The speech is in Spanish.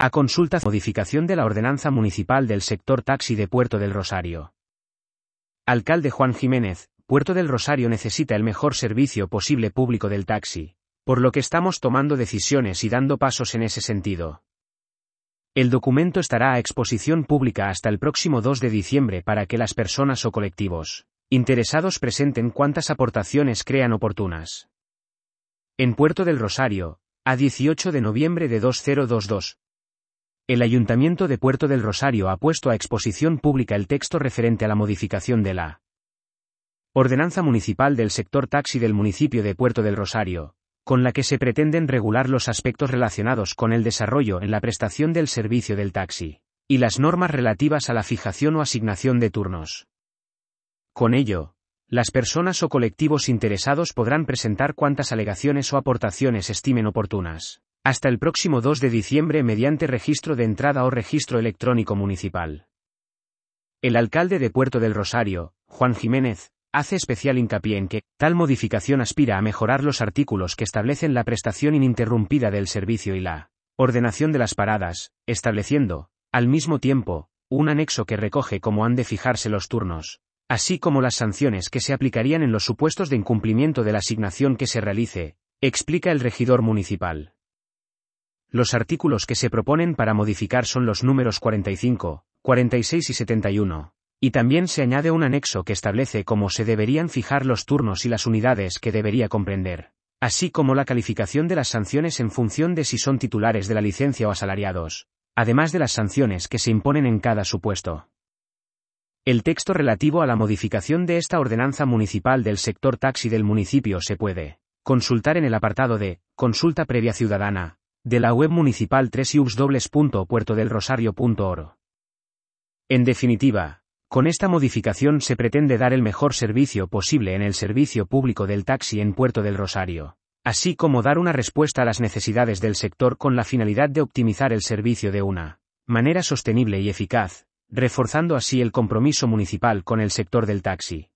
A consulta modificación de la ordenanza municipal del sector taxi de Puerto del Rosario. Alcalde Juan Jiménez, Puerto del Rosario necesita el mejor servicio posible público del taxi, por lo que estamos tomando decisiones y dando pasos en ese sentido. El documento estará a exposición pública hasta el próximo 2 de diciembre para que las personas o colectivos interesados presenten cuantas aportaciones crean oportunas. En Puerto del Rosario, a 18 de noviembre de 2022. El Ayuntamiento de Puerto del Rosario ha puesto a exposición pública el texto referente a la modificación de la Ordenanza Municipal del Sector Taxi del municipio de Puerto del Rosario, con la que se pretenden regular los aspectos relacionados con el desarrollo en la prestación del servicio del taxi, y las normas relativas a la fijación o asignación de turnos. Con ello, las personas o colectivos interesados podrán presentar cuantas alegaciones o aportaciones estimen oportunas, hasta el próximo 2 de diciembre mediante registro de entrada o registro electrónico municipal. El alcalde de Puerto del Rosario, Juan Jiménez, hace especial hincapié en que, tal modificación aspira a mejorar los artículos que establecen la prestación ininterrumpida del servicio y la ordenación de las paradas, estableciendo, al mismo tiempo, un anexo que recoge cómo han de fijarse los turnos, así como las sanciones que se aplicarían en los supuestos de incumplimiento de la asignación que se realice, explica el regidor municipal. Los artículos que se proponen para modificar son los números 45, 46 y 71, y también se añade un anexo que establece cómo se deberían fijar los turnos y las unidades que debería comprender, así como la calificación de las sanciones en función de si son titulares de la licencia o asalariados, además de las sanciones que se imponen en cada supuesto. El texto relativo a la modificación de esta ordenanza municipal del sector taxi del municipio se puede consultar en el apartado de Consulta Previa Ciudadana de la web municipal www.puertodelrosario.org. En definitiva, con esta modificación se pretende dar el mejor servicio posible en el servicio público del taxi en Puerto del Rosario, así como dar una respuesta a las necesidades del sector con la finalidad de optimizar el servicio de una manera sostenible y eficaz, reforzando así el compromiso municipal con el sector del taxi.